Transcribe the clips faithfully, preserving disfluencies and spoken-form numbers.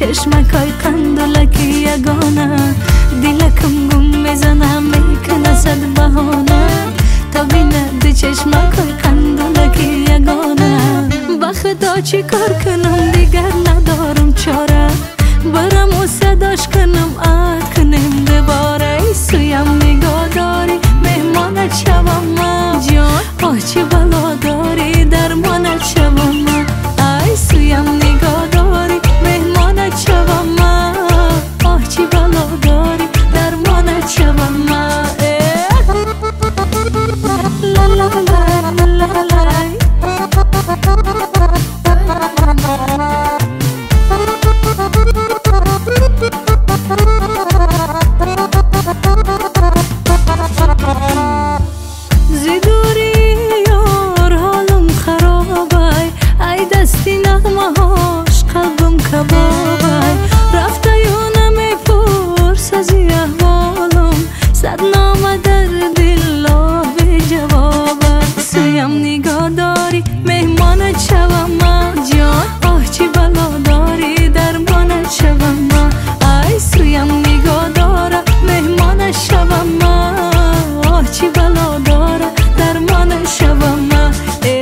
چشمکای قندلکی یگانه دلکم گم میزنم میکنه صد بهانه تا بینه چشمکای قندلکی یگانه با خدا چی کار کنم دیگر ندارم چاره برم و صداش کنم عهد کنیم دوباره ای سویم نگاه داری مهمانت شوم من جان آه چی بلا داری درمانت شوم من ای سویم نگاه داری مهمانت شوم من آه چی بلا داری درمانت شوم من لا لا لا لا لا زیدوری یار حالم خرابه ای دستی نغمه هاش قلبم کبابه رفته یا نمیپرس از احوالم صد نامه در دل به جوابه سویم نگاه داری مهمانت شوم من جان آه چی بلا داری درمانت شوم من ای سویم نگاه داره مهمانت شوم من آه چی بلا داره درمانت شوم من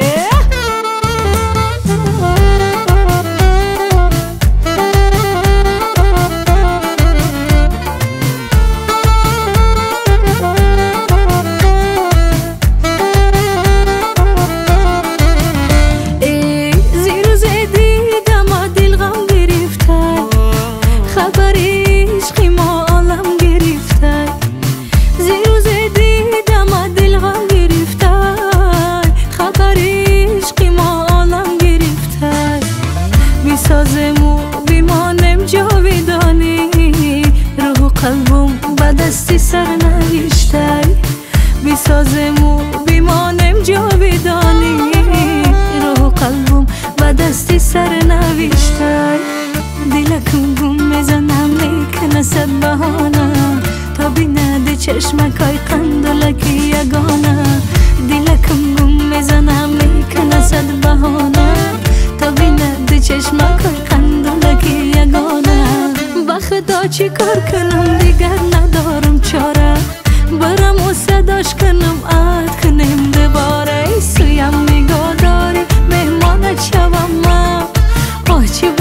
سازمو بیمانم جاویدانی روح قلبم با دستی سر نوشتای بیسازمو بیمانم جاویدانی روح قلبم با دستی سر نوشتای دلکم گم میزنم میکنه صد بهانه تا بینه چشمکای قندلکی یگانه دلکم گم میزنم میکنه صد بهانه تا بینه چشمکای قندلکی یگانه با خدا چی کار کنم دیگر ندارم چاره برم و صداش کنم عهد کنیم دوباره ای سویم نگاه داری مهمانت شوم من آه چی